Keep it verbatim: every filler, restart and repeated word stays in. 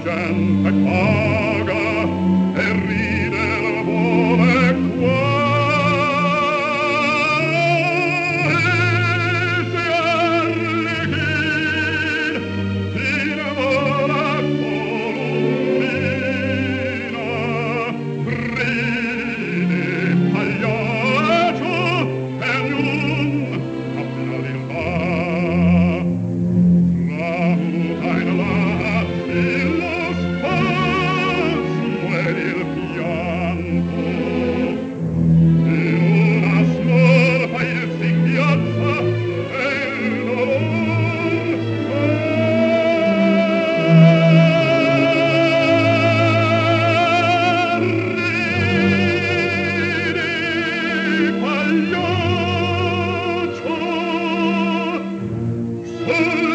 gente paga e ride la vuole qua e si arlechin fino vola columbina ride pagliaccio e nun appena li va tramuta in latti lo spasmo ed il pianto in una smorfa il singhiozza e il dolor ridi pagliaccio sul